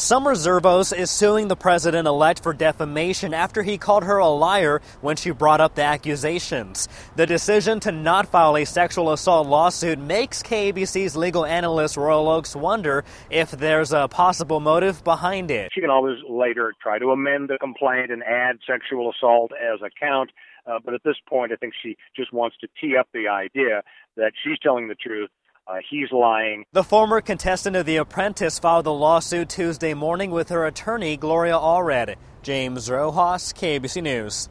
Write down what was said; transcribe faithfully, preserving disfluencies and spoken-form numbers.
Summer Zervos is suing the president-elect for defamation after he called her a liar when she brought up the accusations. The decision to not file a sexual assault lawsuit makes K A B C's legal analyst Royal Oakes wonder if there's a possible motive behind it. She can always later try to amend the complaint and add sexual assault as a count, uh, but at this point I think she just wants to tee up the idea that she's telling the truth. Uh, he's lying. The former contestant of The Apprentice filed the lawsuit Tuesday morning with her attorney, Gloria Allred. James Rojas, K A B C News.